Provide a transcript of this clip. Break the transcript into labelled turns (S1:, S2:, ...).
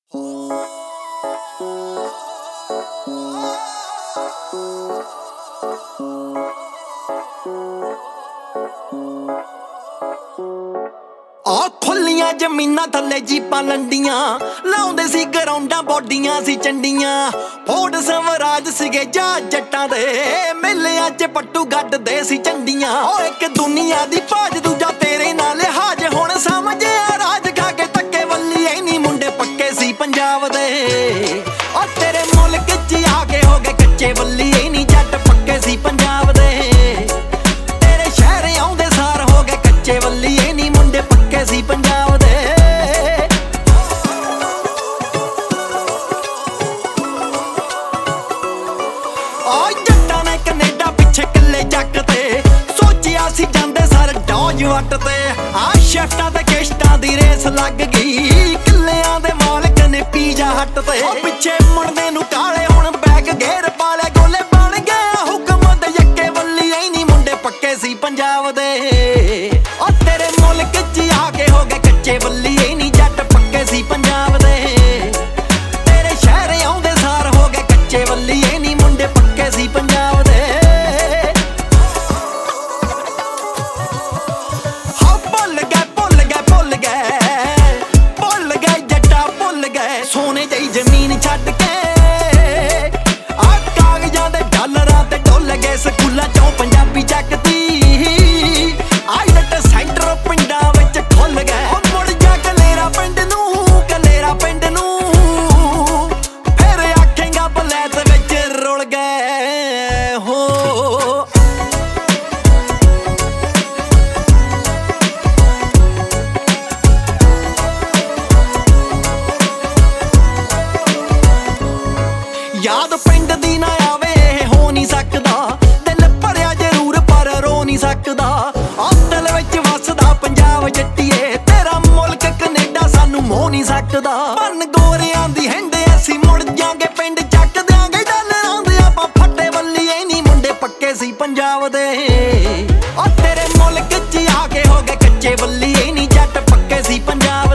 S1: खुलियां जमीनां थल्ले जीपां लंडियां लाउंदे सी ग्राउंडां बॉडियां सी चंडियां फोर्ड स्वराज सीगे जा जट्टां दे मेलियां च पट्टू गड्डदे सी झंडियां ओ इक दुनिया दी भाज दूजा तेरे नाल हाज हुण समझिया राज खा के धक्के वल्ली ऐनी मुंडे पक्के सी पंजाब दे ओ तेरे मुल्क च आके हो गए कच्चे वल्ली ऐनी जट पक्के सी पंजाब दे तेरे शहर आउंदे सार हो गए कच्चे वल्ली ऐनी मुंडे पक्के सी पंजाब दे जट्टां ने कनेडा पिछे किले जग ते सोचिया सी जांदे सारे डॉज वट ते शिफ्टां ते किश्तां दी रेस लग गई किल्लियां दे मालक ने पीजा हट ते पिछे मुड़दे नूं काले हुण बैग घेर पाले गोले बन गया हुक्म दे यक्के वल्ली ऐनी मुंडे पक्के सी पंजाब दे ओ तेरे मुल्क च आके हो गए कच्चे वल्ली ऐनी जट पक्के सी पंजाब दे तेरे शहर आउंदे सार हो गए कच्चे वल्ली ऐनी मुंडे पक्के सी पंजाब दे सोने जई जमीन छड्ड के आ कागजां दे डॉलरां ते डुल गए स्कूलां चों पंजाबी जगती आईलट सेंटर पिंडां विच खुल गए मुड़ जा कलेरा पिंड नूं फिर आखेंगा बलैत विच रुल गए हो याद पिंड दी ना आवे हो नहीं सकदा दिल भरिया जरूर पर रो नहीं सकदा दिल विच वसदा पंजाब जट्टीए तेरा मुल्क कनेडा सानू मोह नहीं सकदा बन गोरियां दी हिंड असी मुड़ जांगे पिंड चक देंगे डॉलरां दे आपां फट्टे वल्ली ऐनी मुंडे पक्के सी पंजाब दे ओ तेरे मुल्क च आके हो गए कच्चे वल्ली ऐनी जट पक्के सी पंजाब